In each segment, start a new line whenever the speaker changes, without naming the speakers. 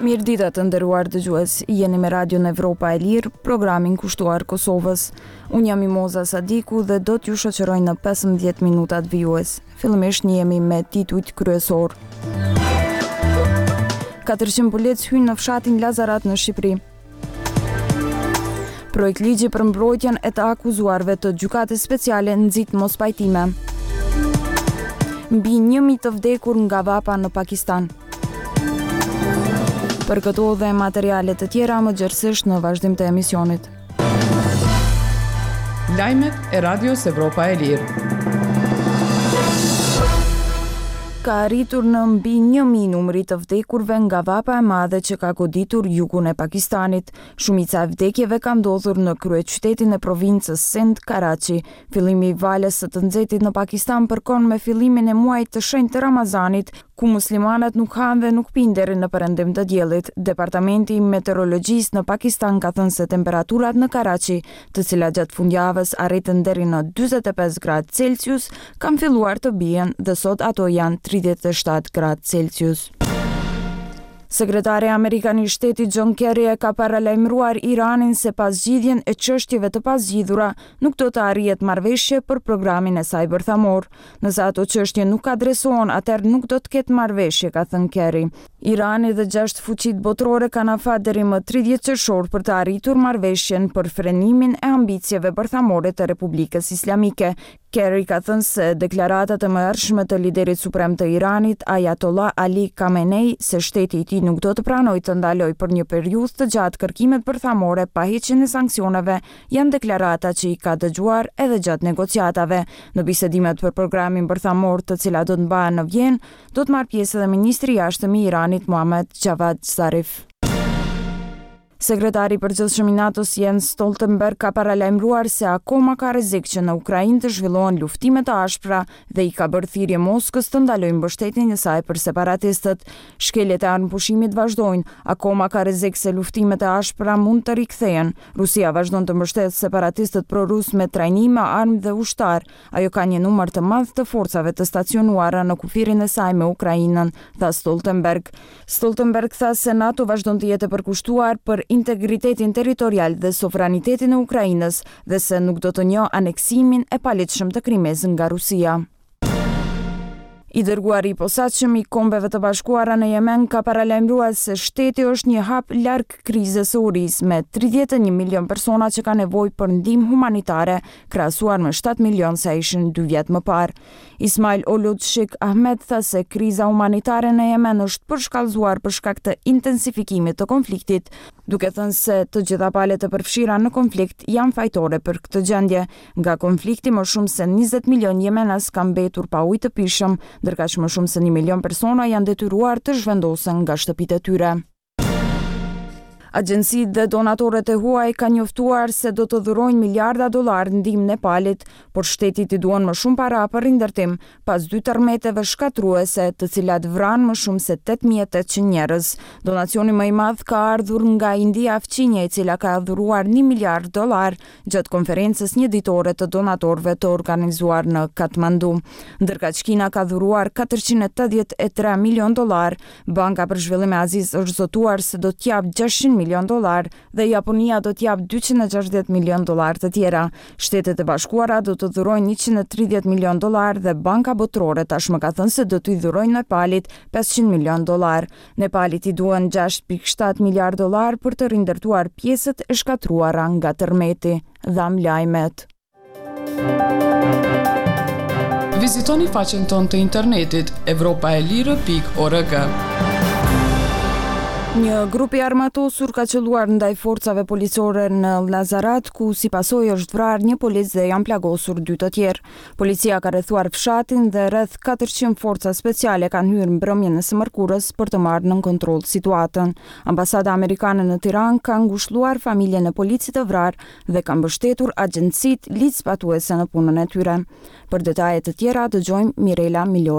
Mirëdita të nderuar dëgjues, jeni me Radion Evropa e Lirë, programin kushtuar Kosovës. Unë jam Mimoza Sadiku dhe do t'ju shoqëroj në 15 minutat vijues. Fillimisht jemi me titujt kryesor. 400 polic hynë në fshatin Lazarat në Shqipëri. Projekt ligji për mbrojtjen e të akuzuarve të gjykatës speciale nxit mos pajtime. Mbi 1.000 të vdekur nga vapa në Pakistan. Për këto dhe materiale të tjera më gjerësisht në vazhdim të emisionit.
Lajmet e Radios Evropa e Lirë.
Ka arritur në mbi 1.000 numri të vdekurve nga vapa e madhe që ka goditur jugun e Pakistanit. Shumica e vdekjeve ka ndodhur në kryeqytetin e provincës Sindh, Karachi. Fillimi i valës së të nxehtit në Pakistan përkon me fillimin e muajit të shenjtë të Ramazanit, ku muslimanët nuk hanë dhe nuk pinë deri në perëndim të diellit. Departamenti i Meteorologjisë në Pakistan ka thënë se temperaturat në Karachi, të cilat gjatë fundjavës arritën deri në 45 gradë Celsius, kanë filluar të bien dhe sot ato janë 37 gradë Celsius. Sekretari Amerikan i Shtetit John Kerry e ka paralajmëruar Iranin se pas zgjidhjen e çështjeve të pazgjidhura nuk do të arrihet marrëveshje për programin e saj bërthamor. Nëse ato çështje nuk adresohen, atëherë nuk do të ketë marrëveshje, ka thënë Kerry. Irani dhe 6 fuqitë botërore kanë afat deri më 30 qershor për të arritur marrëveshjen për frenimin e ambicieve bërthamore të Republikës Islamike. Kerry ka thënë se deklaratat e mëhershme të liderit suprem të Iranit, Ayatollah Ali Khamenei, se shteti i tij nuk do të pranojë të ndalojë për një periudhë të gjatë kërkimet bërthamore pa heqjen e sanksioneve, janë deklarata që i ka dëgjuar edhe gjatë negociatave. Në bisedimet për programin bërthamor, të cilat do të mbahen në Vjenë, do të marrë pjesë edhe ministri i jashtëm i Iranit Mohammad Javad Zarif. Sekretari i përgjithshëm i NATO-s Jens Stoltenberg ka paralajmëruar se akoma ka rrezik që në Ukrainë të zhvillohen luftime të ashpra dhe i ka bërë thirrje Moskës të ndalojë mbështetjen e saj për separatistët. Shkeljet e armëpushimit vazhdojnë, akoma ka rrezik se luftimet e ashpra mund të rikthehen. Rusia vazhdon të mbështetë separatistët prorus me trajnime, armë dhe ushtar. Ajo ka një numër të madh të forcave të stacionuara në kufirin e saj me Ukrainën, tha Stoltenberg. Stoltenberg tha se NATO vazhdon të jetë e përkushtuar për integritetin territorial dhe sovranitetin e Ukrainës dhe se nuk do të njohë aneksimin e paligjshëm të Krimez nga Rusia. I dërguari i posaçëm i Kombeve të Bashkuara në Yemen ka paralajmëruar se shteti është një hap larg krizës së urisë me 31 milion persona që kanë nevojë për ndihmë humanitare, krahasuar me 7 milion sa ishin 2 vjet më parë. Ismail Olud Sheikh Ahmed tha se kriza humanitare në Yemen është përshkallëzuar për shkak të intensifikimit të konfliktit, duke thënë se të gjitha palët e përfshira në konflikt janë fajtore për këtë gjendje. Nga konflikti më shumë se 20 milion jemenas kanë mbetur pa ujë të pishëm, ndërkaq më shumë se 1 milion persona janë detyruar të zhvendosen nga shtëpitë e tyre. Agjencitë dhe donatorët e huaj kanë njoftuar se do të dhurojnë miliarda dollar ndihmë Nepalit, por shteti i duan më shumë para për rindërtim, pas 2 tërmeteve shkatruese, të cilat vranë më shumë se 8.800 njerëz. Donacioni më i madh ka ardhur nga India Fqinje, e cila ka dhuruar 1 miliard dollar gjatë konferencës njëditore të donatorëve të organizuar në Katmandu. Ndërkaq Kina ka dhuruar 483 milion dollar. Banka për Zhvillim e Azisë është zotuar se do t'jap 600 milion dollar dhe Japonia do t'jap 260 milion dollar të tjera. Shtetet e Bashkuara do të dhurojnë 130 milion dollar dhe Banka Botërore tashmë ka thënë se do t'i dhurojnë Nepalit 500 milion dollar. Nepalit i duhen 6.7 miliard dollar për të rindërtuar pjesët e shkatruara nga tërmeti. Dham lajmet.
Vizitoni faqen tonë të internetit europaelire.org.
Një grup i armatosur ka qelluar ndaj forcave policore në Lazarat, ku si pasojë është vrarë një polic dhe janë plagosur 2 të tjerë. Policia ka rrethuar fshatin dhe rreth 400 forca speciale kanë hyrë mbrëmjen e së mërkurës për të marrë nën kontroll situatën. Ambasada amerikane në Tiranë ka ngushëlluar familjen e policit të vrarë dhe ka mbështetur agjencitë ligjzbatuese në punën e tyre. Për detaje të tjera dëgjojmë Mirela Milorin.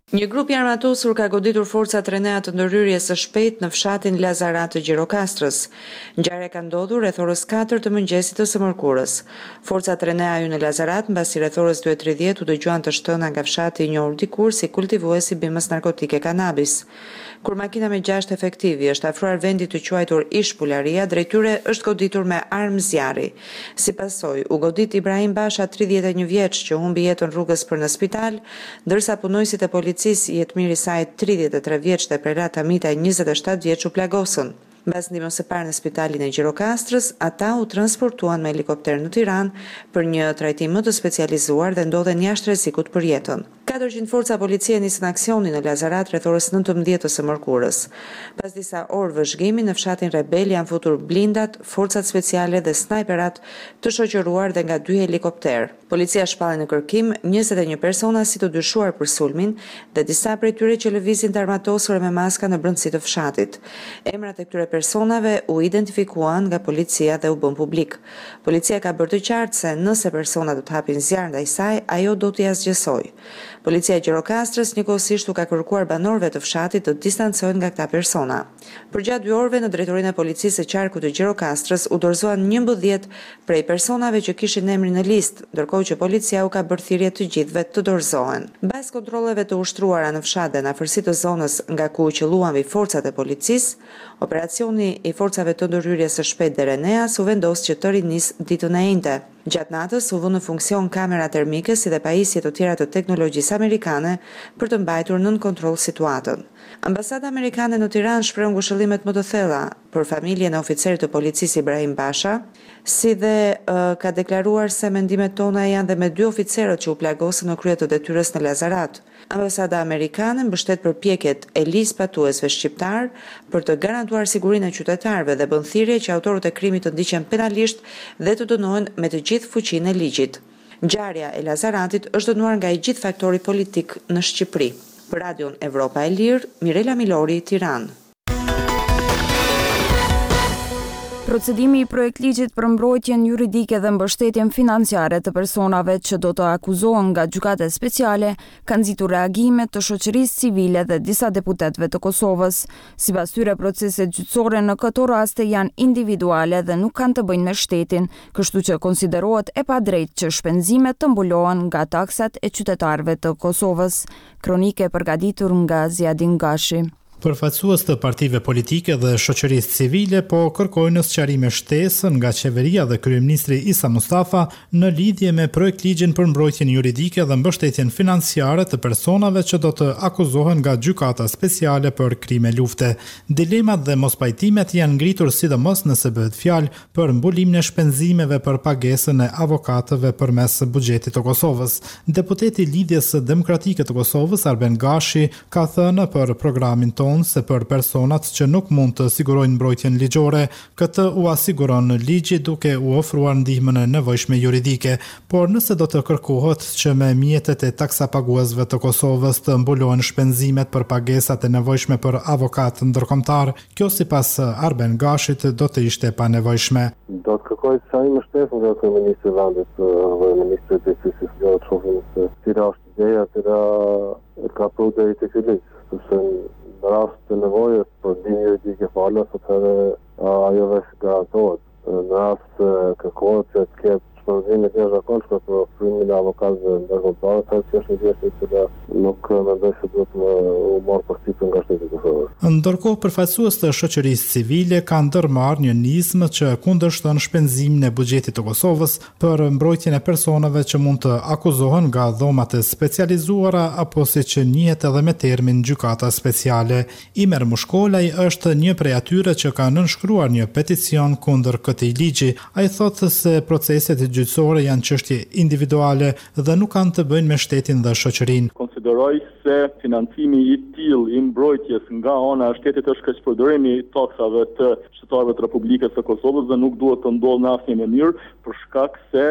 Një grup i armatosur ka goditur forcat Renea të ndërhyrjes së shpejtë në fshatin Lazarat të Gjirokastrës. Ngjarja ka ndodhur rreth orës 4 të mëngjesit të së mërkurës. Forcat Renea hyn në Lazarat mbasi rreth orës 2:30 u dëgjuan të shtëna nga fshati i njohur dikur si kultivues i bimës narkotike kanabis. Kur makina me 6 efektivi është afruar vendit të quajtur Ish Pularia, drejt tyre është goditur me armë zjarri. Si pasojë, u godit Ibrahim Basha, 31 vjeç, që humbi jetën rrugës për në spital, ndërsa punojësit e policisë jetëmiri i saj 33 vjeç dhe Prerat Amita 27 vjeç u plagosën. Mbas ndihmës së parë në spitalin e Gjirokastrës, ata u transportuan me helikopter në Tiranë për një trajtim më të specializuar dhe ndodhen jashtë rrezikut për jetën. 400 forca policie nisën aksionin në Lazarat rreth orës 19 të së mërkurës. Pas disa orë vëzhgimi në fshatin Rebel janë futur blindat, forcat speciale dhe snajperat të shoqëruar dhe nga 2 helikopter. Policia shpalli në kërkim 21 persona si të dyshuar për sulmin dhe disa prej tyre që lëvizin të armatosur me maska në brendësi të fshatit. Emrat e këtyre personave u identifikuan nga policia dhe u bën publik. Policia ka bërë të qartë se nëse persona do të hapin zjarr ndaj saj, ajo do t'i asgjësojë. Policia e Gjirokastrës njëkohësisht u ka kërkuar banorëve të fshatit të distancohen nga këta persona. Përgjatë 2 orëve në drejtorinë e policisë së qarkut të Gjirokastrës u dorëzuan 11 prej personave që kishin emrin në listë, ndërkohë që policia u ka bërë thirrje të gjithëve të dorëzohen. Mbas kontrolleve të ushtruara në fshat dhe në afërsi të zonës nga ku u qelluan mbi forcat e policisë, operacioni i forcave të ndërhyrjes së shpejtë dhe Reneas u vendos që të rinis ditën e njëjtë. Gjatë natës u vënë në funksion kamera termike si dhe pajisje të tjera të teknologjisë amerikane për të mbajtur nën kontroll situatën. Ambasada amerikane në Tiranë shpreh ngushëllimet më të thella për familjen e oficerit të policisë Ibrahim Basha, si dhe ka deklaruar se mendimet tona janë dhe me 2 oficerët që u plagosën në krye të detyrës në Lazarat. Ambasada amerikane mbështet përpjekjet e listë patuesve shqiptar për të garantuar sigurinë e qytetarëve dhe bën thirrje që autorët e krimit të ndiqen penalisht dhe të dënohen me të gjithë fuqinë e ligjit. Ngjarja e Lazaratit është dënuar nga i gjithë faktori politik në Shqipëri. Për Radion Evropa e Lirë, Mirela Milori, Tiranë.
Procedimi i projektligjit për mbrojtjen juridike dhe mbështetjen financiare të personave që do të akuzohen nga gjykate speciale ka nxitur reagime të shoqërisë civile dhe disa deputetëve të Kosovës. Sipas tyre, proceset gjyqësore në këto raste janë individuale dhe nuk kanë të bëjnë me shtetin, kështu që konsiderohet e padrejtë që shpenzimet të mbulohen nga taksat e qytetarëve të Kosovës. Kronike përgatitur nga Ziadin Gashi.
Përfaqësues të partive politike dhe shoqërisë civile po kërkojnë sqarime shtesë nga qeveria dhe kryeministri Isa Mustafa në lidhje me projektligjin për mbrojtjen juridike dhe mbështetjen financiare të personave që do të akuzohen nga gjykata speciale për krime lufte. Dilemat dhe mospajtimet janë ngritur sidomos nëse bëhet fjalë për mbulimin e shpenzimeve për pagesën e avokatëve përmes buxhetit të Kosovës. Deputeti i Lidhjes Demokratike të Kosovës Arben Gashi ka thënë për programin tonë se për personat që nuk mund të sigurojnë mbrojtjen ligjore, këtë u asiguron ligji duke u ofruar ndihmën e nevojshme juridike, por nëse do të kërkohet që me mjetet e taksapaguesve të Kosovës të mbulohen shpenzimet për pagesat e nevojshme për avokat ndërkombëtar, kjo sipas Arben Gashit do të ishte pa nevojshme.
Do të kërkoj sqarim më shtesë nga kryeministri i vendit dhe ministri i Justicisë, do të shohim se cila është ideja e ka prodhuar deri tek ky ligj, sepse në rast të nevojës për ndihmë juridike falas, atëherë ajo vetë garantohet. Në rast kërkohet që të ketë shpenzime të jashtëzakonshme për ofrimin e avokatëve ndërkombëtar, atë është një gjë që nuk mendoj se duhet u marrë përshtypje nga shteti i Kosovës.
Ndërkohë, përfaqësues të shoqërisë civile kanë ndërmarrë një nismë që kundërshton shpenzimin e buxhetit të Kosovës për mbrojtjen e personave që mund të akuzohen nga dhomat e specializuara apo siç njihet edhe me termin gjykata speciale. Imer Mushkolaj është një prej atyre që ka nënshkruar një peticion kundër këtij ligji. Ai thotë se proceset gjyqësore janë çështje individuale dhe nuk kanë të bëjnë me shtetin dhe shoqërinë.
Konsideroj se financimi i tillë i mbrojtjes nga ana e shtetit është keqpërdorimi i taksave të qytetarëve të Republikës së Kosovës dhe nuk duhet të ndodhë në asnjë mënyrë për shkak se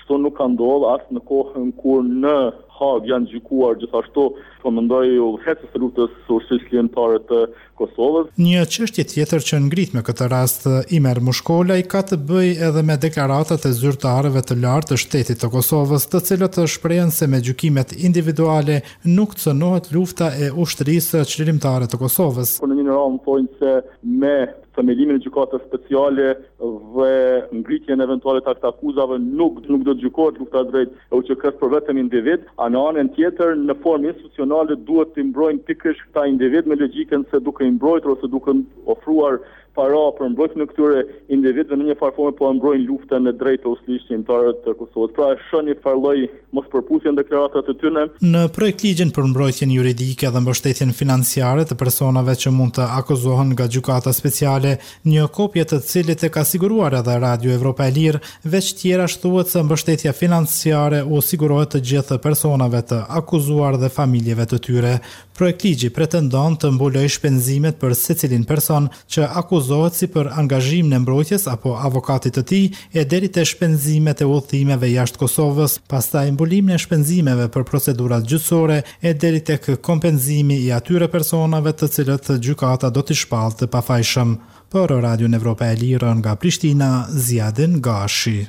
Kështu nuk ka ndodhur as në kohën kur në Hag janë gjykuar gjithashtu komandoi udhëheqës së rrugës ushtrisë ligjore të Kosovës.
Një çështje tjetër që ngrit me këtë rast Imer Mushkolaj ka të bëjë edhe me deklaratat e zyrtarëve të lartë të shtetit të Kosovës, të cilët shprehen se me gjykimet individuale nuk cënohet lufta e ushtrisë çlirimtare të Kosovës.
Në një radhë thonë se me themelimin e gjykatës speciale dhe ngritjen eventuale të akuzave nuk do të gjykohet lufta drejt UÇK-s për vetëm individ, a në anën tjetër në formë institucionale duhet të mbrojnë pikërisht këta individ me logjikën se duke i mbrojtur ose duke ofruar para për mbrojtjen e këtyre individëve në një farë forme po mbrojnë luftën e drejtë të ushtrisë shqiptare të Kosovës. Pra shon një farë lloj mospërputhje në deklaratat e tyre.
Në projekt ligjin për mbrojtjen juridike dhe mbështetjen financiare të personave që mund të akuzohen nga gjykata speciale, një kopje të cilit e ka siguruar edhe Radio Evropa e Lirë, veç tjera thuhet se mbështetja financiare u sigurohet të gjithë personave të akuzuar dhe familjeve të tyre. Projekt ligji pretendon të mbulojë shpenzimet për secilin person që akuzohet si për angazhimin e mbrojtjes apo avokatit të tij e deri te shpenzimet e udhëtimeve jashtë Kosovës, pastaj mbulimin e shpenzimeve për procedurat gjyqësore e deri tek kompenzimi i atyre personave të cilët gjykata do t'i shpallë të pafajshëm. Për Radio Evropa e Lirë nga Prishtina, Ziadin Gashi.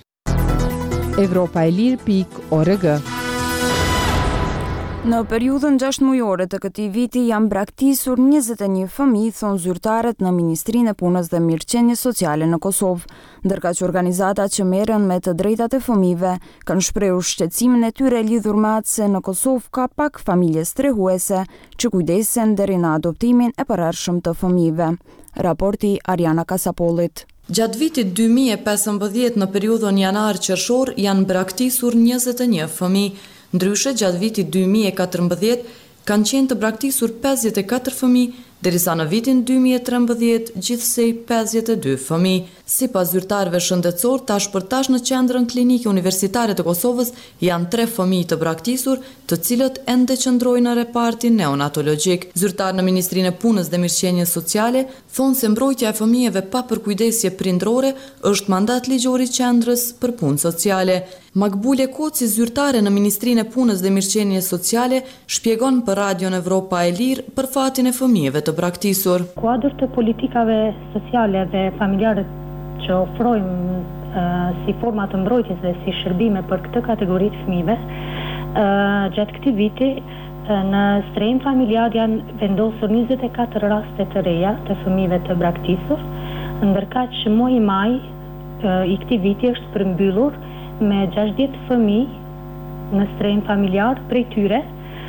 Evropaelir.org.
Në periudhën 6 mujore të këtij viti janë braktisur 21 fëmijë, thonë zyrtarët në Ministrinë e Punës dhe Mirëqenies Sociale në Kosovë, ndërka që organizatat që merren me të drejtat e fëmijëve kanë shprehur shqetësimin e tyre lidhur me atë se në Kosovë ka pak familje strehuese që kujdesen deri në adoptimin e përhershëm të fëmijëve. Raporti Ariana Kasapollit.
Gjatë vitit 2015 në periudhën janar-qershor janë braktisur 21 fëmijë. Ndryshe, gjatë vitit 2014 kanë qenë të braktisur 54 fëmijë, derisa në vitin 2013 gjithsej 52 fëmijë. Sipas zyrtarëve shëndetësor, tash për tash në qendrën klinike universitare të Kosovës janë 3 fëmijë të braktisur, të cilët ende qëndrojnë në repartin neonatologjik. Zyrtar në Ministrinë e Punës dhe Mirëqenies Sociale thonë se mbrojtja e fëmijëve pa përkujdesje prindrore është mandat ligjor i qendrës për punë sociale. Makbule Koci, zyrtare në Ministrinë e Punës dhe Mirëqenies Sociale, shpjegon për Radion Evropa e Lirë për fatin e fëmijëve të braktisur.
Kuadër të politikave sociale dhe familjare që ofrojmë si forma të mbrojtjes dhe si shërbime për këtë kategori të fëmijëve, gjatë këtij viti në strehim familjar janë vendosur 24 raste të reja të fëmijëve të braktisur, ndërkaq që muaji maj i këtij viti është përmbyllur me 60 fëmijë në strehim familjar, prej tyre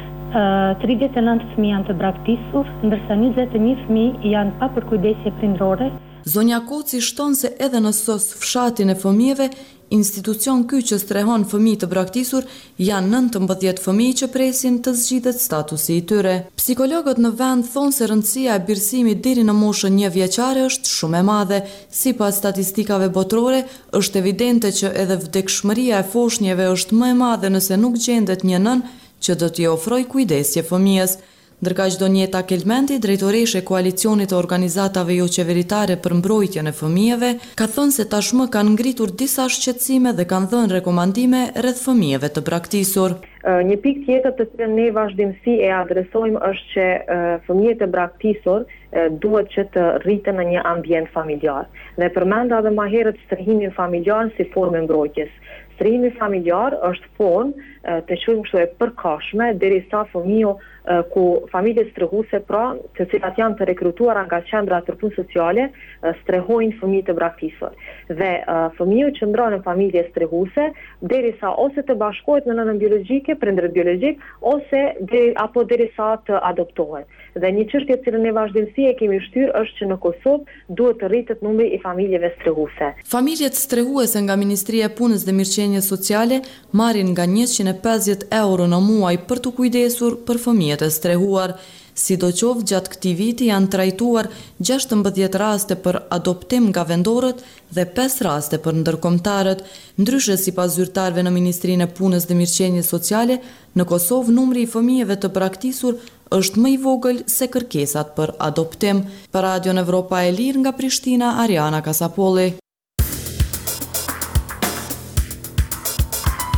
39 fëmijë janë të braktisur, ndërsa 21 fëmijë janë pa përkujdesje prindrore.
Zonja Koci shton se edhe në SOS fshatin e fëmijëve, institucion ky që strehon fëmijë të braktisur, janë 19 fëmijë që presin të zgjidhet statusi i tyre. Psikologët në vend thonë se rëndësia e birësimit deri në moshën 1 vjeçare është shumë e madhe. Sipas statistikave botërore, është evidente që edhe vdekshmëria e foshnjeve është më e madhe nëse nuk gjendet një nën që do t'i ofroj kujdesje fëmijës. Ndërka Donjeta Kelmenti, drejtoreshe e koalicionit të organizatave jo qeveritare për mbrojtjen e fëmijëve, ka thënë se tashmë kanë ngritur disa shqetësime dhe kanë dhënë rekomandime rreth fëmijëve të braktisur.
Një pikë tjetër të cilën ne vazhdimsi e adresojmë është që fëmijët e braktisur duhet që të rriten në një ambient familjar. Dhe përmenda edhe më herët strehimin familjar si formë mbrojtjes. Strehimi familjar është formë të quajmë kështu e përkohshme derisa fëmiu ku familje strehuese pra, të cilat janë të rekrutuara nga qendrat për punë sociale, strehojnë fëmijë të braktisur. Dhe fëmiu qëndron në familje strehuese derisa ose të bashkohet në nënën biologjike, prindërit biologjik, ose apo derisa të adoptohet. Dhe një çështje që ne vazhdimsi e kemi shtyrë është që në Kosovë duhet të rritet numri i familjeve strehuese.
Familjet strehuese nga Ministria e Punës dhe Mirëqenies Sociale marrin nga 150 euro në muaj për të kujdesur për fëmijët e strehuar. Sidoqoftë gjatë këtij viti janë trajtuar 16 raste për adoptim nga vendorët dhe 5 raste për ndërkombëtarët. Ndryshe, sipas zyrtarëve në Ministrinë e Punës dhe Mirëqenies Sociale, në Kosovë numri i fëmijëve të braktisur është më i vogël se kërkesat për adoptim. Për Radion Evropa e Lirë nga Prishtina, Ariana Kasapolli.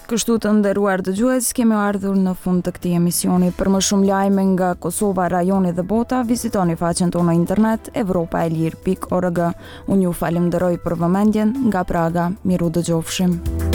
Kështu të nderuar dëgjues, kemi ardhur në fund të këtij emisioni. Për më shumë lajme nga Kosova, rajoni dhe bota, vizitoni faqen tonë në internet evropaelir.org. Unë ju falenderoj për vëmendjen nga Praga. Miru dëgjofshim.